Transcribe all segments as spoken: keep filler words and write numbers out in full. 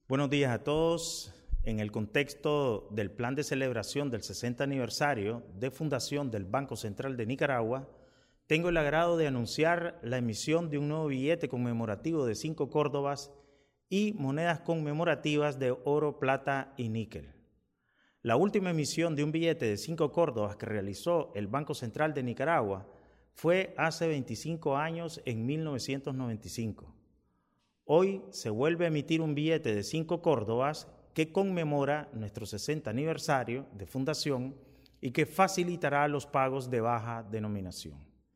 Buenos días a todos. En el contexto del plan de celebración del sesenta aniversario de fundación del Banco Central de Nicaragua, tengo el agrado de anunciar la emisión de un nuevo billete conmemorativo de cinco córdobas y monedas conmemorativas de oro, plata y níquel. La última emisión de un billete de cinco córdobas que realizó el Banco Central de Nicaragua fue hace veinticinco años, en mil novecientos noventa y cinco. Hoy se vuelve a emitir un billete de cinco córdobas que conmemora nuestro sesenta aniversario de fundación y que facilitará los pagos de baja denominación.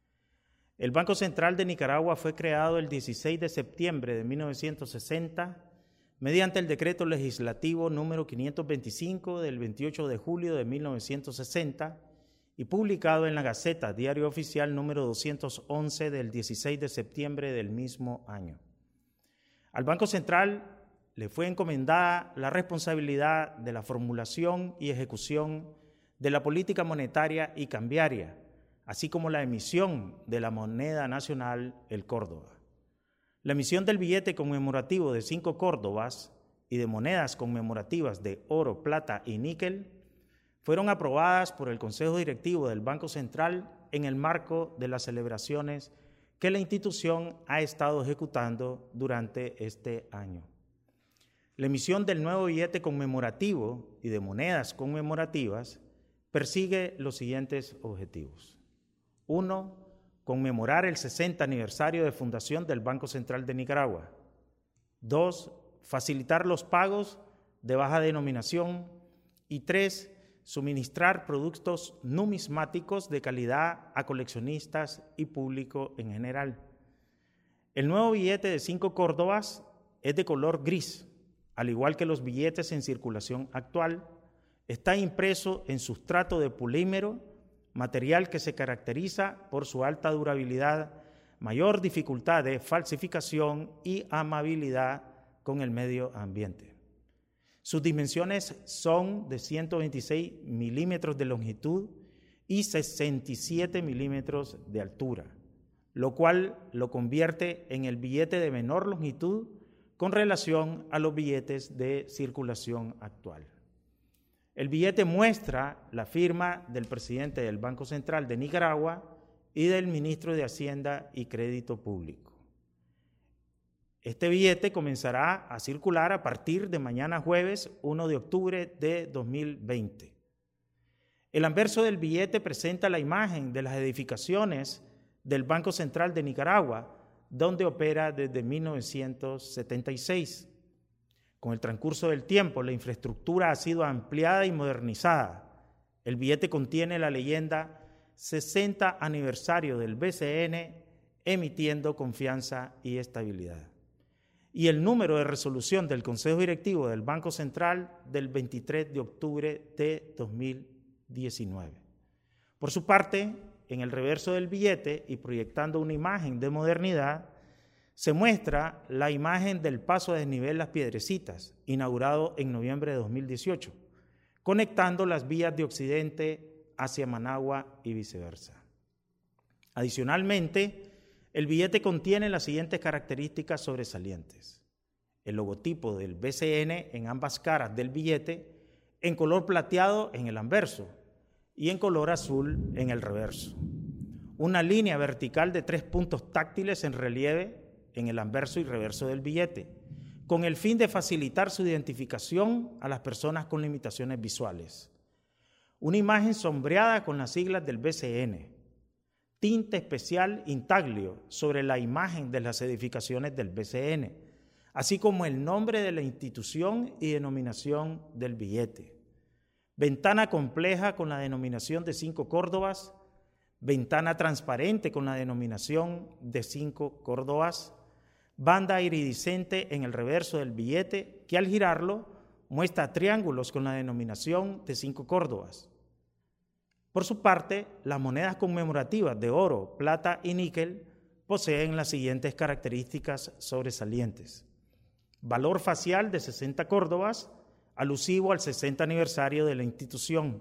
El Banco Central de Nicaragua fue creado el dieciséis de septiembre de mil novecientos sesenta mediante el decreto legislativo número quinientos veinticinco del veintiocho de julio de mil novecientos sesenta y publicado en la Gaceta Diario Oficial número doscientos once del dieciséis de septiembre del mismo año. Al Banco Central le fue encomendada la responsabilidad de la formulación y ejecución de la política monetaria y cambiaria, así como la emisión de la moneda nacional, el córdoba. La emisión del billete conmemorativo de cinco córdobas y de monedas conmemorativas de oro, plata y níquel fueron aprobadas por el Consejo Directivo del Banco Central en el marco de las celebraciones que la institución ha estado ejecutando durante este año. La emisión del nuevo billete conmemorativo y de monedas conmemorativas persigue los siguientes objetivos. Uno, conmemorar el sesenta aniversario de fundación del Banco Central de Nicaragua. Dos, facilitar los pagos de baja denominación. Y tres, suministrar productos numismáticos de calidad a coleccionistas y público en general. El nuevo billete de cinco córdobas es de color gris, al igual que los billetes en circulación actual. Está impreso en sustrato de polímero, material que se caracteriza por su alta durabilidad, mayor dificultad de falsificación y amabilidad con el medio ambiente. Sus dimensiones son de ciento veintiséis milímetros de longitud y sesenta y siete milímetros de altura, lo cual lo convierte en el billete de menor longitud con relación a los billetes de circulación actual. El billete muestra la firma del presidente del Banco Central de Nicaragua y del ministro de Hacienda y Crédito Público. Este billete comenzará a circular a partir de mañana jueves primero de octubre de dos mil veinte. El anverso del billete presenta la imagen de las edificaciones del Banco Central de Nicaragua, donde opera desde mil novecientos setenta y seis. Con el transcurso del tiempo, la infraestructura ha sido ampliada y modernizada. El billete contiene la leyenda sesenta aniversario del B C N, emitiendo confianza y estabilidad, y el número de resolución del Consejo Directivo del Banco Central del veintitrés de octubre de dos mil diecinueve. Por su parte, en el reverso del billete y proyectando una imagen de modernidad, se muestra la imagen del paso a desnivel Las Piedrecitas, inaugurado en noviembre de dos mil dieciocho, conectando las vías de Occidente hacia Managua y viceversa. Adicionalmente, el billete contiene las siguientes características sobresalientes: el logotipo del B C N en ambas caras del billete, en color plateado en el anverso y en color azul en el reverso. Una línea vertical de tres puntos táctiles en relieve en el anverso y reverso del billete, con el fin de facilitar su identificación a las personas con limitaciones visuales. Una imagen sombreada con las siglas del B C N. Tinte especial intaglio sobre la imagen de las edificaciones del B C N, así como el nombre de la institución y denominación del billete. Ventana compleja con la denominación de cinco córdobas, ventana transparente con la denominación de cinco córdobas, banda iridiscente en el reverso del billete que al girarlo muestra triángulos con la denominación de cinco córdobas. Por su parte, las monedas conmemorativas de oro, plata y níquel poseen las siguientes características sobresalientes: valor facial de sesenta córdobas, alusivo al sesenta aniversario de la institución.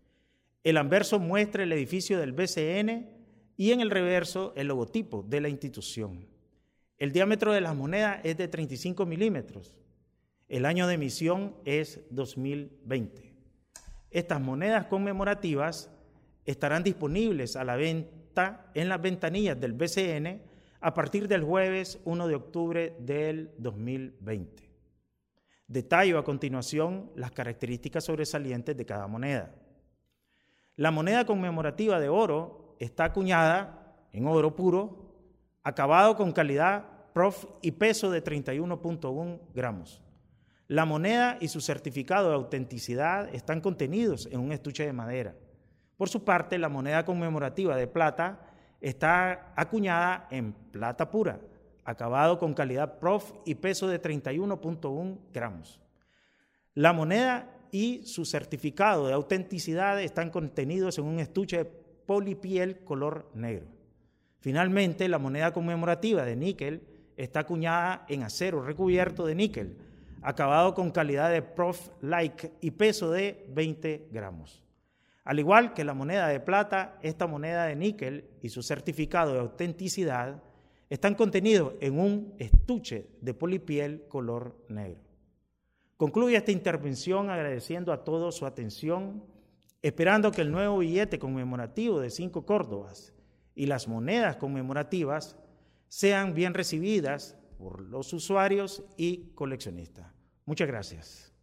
El anverso muestra el edificio del B C N y en el reverso el logotipo de la institución. El diámetro de las monedas es de treinta y cinco milímetros. El año de emisión es dos mil veinte. Estas monedas conmemorativas estarán disponibles a la venta en las ventanillas del B C N a partir del jueves primero de octubre del dos mil veinte. Detallo a continuación las características sobresalientes de cada moneda. La moneda conmemorativa de oro está acuñada en oro puro, acabado con calidad Prof y peso de treinta y uno punto uno gramos. La moneda y su certificado de autenticidad están contenidos en un estuche de madera. Por su parte, la moneda conmemorativa de plata está acuñada en plata pura, acabado con calidad Prof y peso de treinta y uno punto uno gramos. La moneda y su certificado de autenticidad están contenidos en un estuche de polipiel color negro. Finalmente, la moneda conmemorativa de níquel está acuñada en acero recubierto de níquel, acabado con calidad de Prof-like y peso de veinte gramos. Al igual que la moneda de plata, esta moneda de níquel y su certificado de autenticidad están contenidos en un estuche de polipiel color negro. Concluyo esta intervención agradeciendo a todos su atención, esperando que el nuevo billete conmemorativo de cinco córdobas y las monedas conmemorativas sean bien recibidas por los usuarios y coleccionistas. Muchas gracias.